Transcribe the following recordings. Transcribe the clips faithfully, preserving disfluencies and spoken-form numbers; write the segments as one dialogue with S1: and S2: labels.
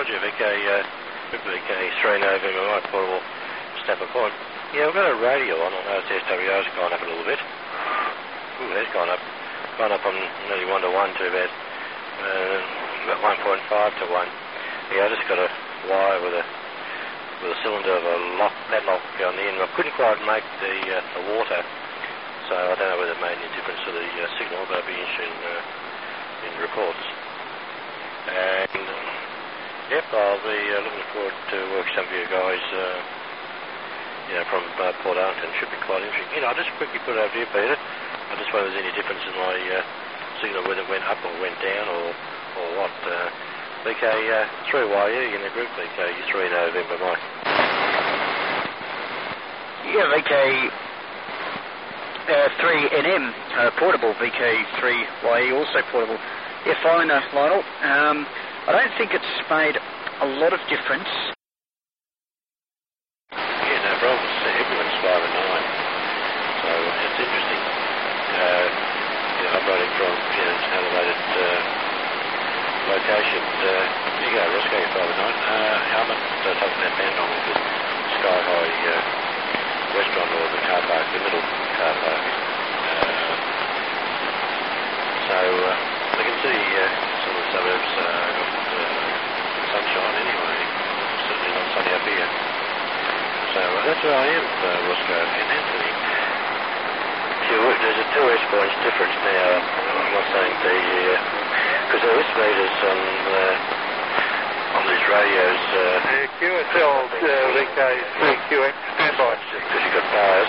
S1: Roger, V K, uh, V K three November, Mike, portable Snapper Point. Yeah, we've got a radio on, I noticed the S W O's gone up a little bit. Ooh, that's gone up. Gone up on nearly one to one to about, uh, about one point five to one. Yeah, I just got a wire with a with a cylinder of a lock, padlock on the end. I couldn't quite make the, uh, the water, so I don't know whether it made any difference to the uh, signal, but I'd be interested in, uh, in reports. And, um, yep, I'll be uh, looking forward to work some of you guys, uh, you know, from uh, Port Arlington. Should be quite interesting. You know, I'll just quickly put it over to you, Peter. I just wonder if there's any difference in my uh, signal, whether it went up or went down or, or what. Uh, V K three Y U in the group, V K three November, Mike.
S2: Yeah, V K three N M, uh, portable, V K three Y E, also portable. Yeah, fine, uh, Lionel. Um, I don't think it's made a lot of difference.
S1: Yeah, no problems. Everyone's five and nine. So it's interesting. Uh, yeah, operating from, you know, an elevated uh, location. Uh, there you go, Roscoe, five and nine. Uh, helmet, uh, top of that band on with the Sky High uh, restaurant or the car park, the middle car park. Uh, so uh, I can see uh, some of the suburbs uh, got uh, sunshine anyway. Certainly not sunny up here. So uh, that's where I am, uh, Roscoe and Anthony. There's a two S points difference now. I'm not saying the because uh, there is meters on uh, on these radios. Uh,
S3: uh, Q S L uh, V K three Q X standby.
S1: Because you've got bars.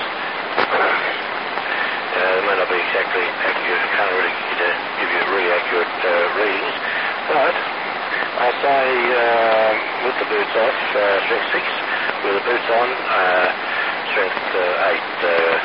S1: uh, they may not be exactly accurate. I can't really get a, give you really accurate uh, readings. But I say uh, with the boots off, uh, strength six. With the boots on, uh, strength uh, eight. Uh,